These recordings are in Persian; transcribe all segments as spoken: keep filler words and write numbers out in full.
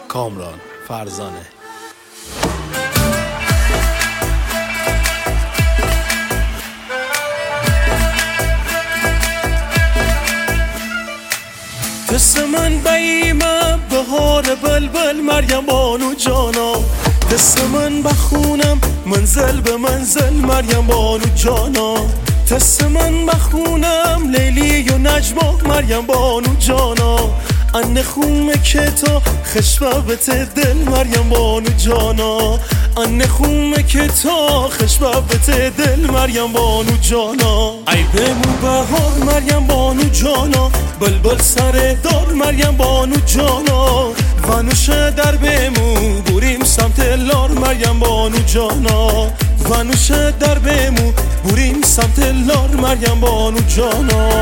کامران فرزانه. دست من بیمه بهار بلبل مریم بانو جانا، دست من بخونم منزل به منزل مریم بانو جانا، دست من بخونم لیلی و نجما مریم بانو جانا، ان خومه که تو خشبابت دل مریم بانو جانا، ان خومه که تو خشبابت دل مریم بانو جانا، ای بمو بهار مریم بانو جانا، بلبل سر دار مریم بانو جانا، ونوش در بمو بریم سمت لار مریم بانو جانا، ونوش در بمو بریم سمت لار مریم بانو جانا.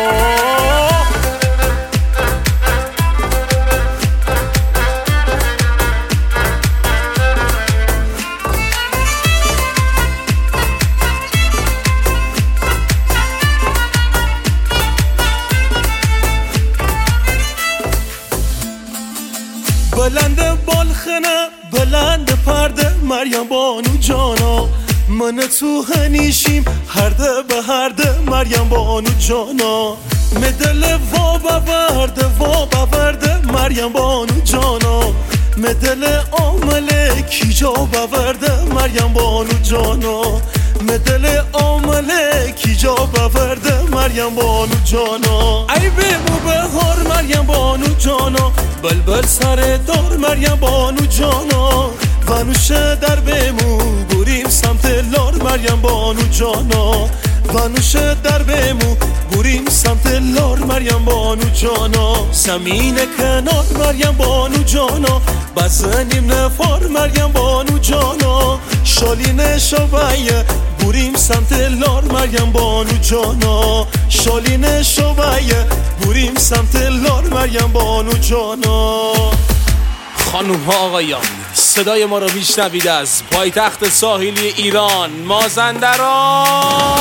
بلند بالخنه بلند پرده مریم بانو جانا، من تو هنیشیم هر ده به هر ده مریم بانو جانا، مدل وا بورده وا بورده مریم بانو جانا، مدل عامله کی جا بورده مریم بانو جانا، مدل عامله کی جا بورده مریم بانو جانا، ای بمو بهار مریم بانو جانا، بلبل سر دار مریم بانو جانا، ونوش در بمو بریم سمت لار مریم بانو جانا، ونوش در بمو بریم سمت لار مریم بانو جانا، زمین کنار مریم بانو جانا، بزنیم نفار مریم بانو جانا، شالین شویه بریم سمت لار مریم بانو جانا، شالین شویه بریم سمت لار مریم بانو جانا. خانوم ها آقایان، صدای ما رو میشنوید از پایتخت ساحلی ایران، مازندران.